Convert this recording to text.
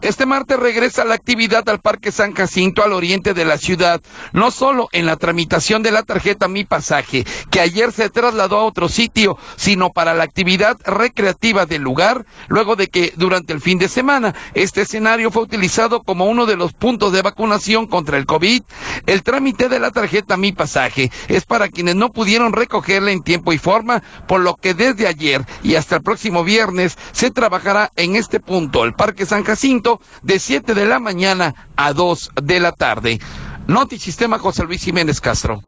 Este martes regresa la actividad al Parque San Jacinto al oriente de la ciudad, no solo en la tramitación de la tarjeta Mi Pasaje, que ayer se trasladó a otro sitio, sino para la actividad recreativa del lugar, luego de que durante el fin de semana este escenario fue utilizado como uno de los puntos de vacunación contra el COVID. El trámite de la tarjeta Mi Pasaje es para quienes no pudieron recogerla en tiempo y forma, por lo que desde ayer y hasta el próximo viernes se trabajará en este punto, el Parque San Jacinto, de 7 de la mañana a 2 de la tarde. Notisistema, José Luis Jiménez Castro.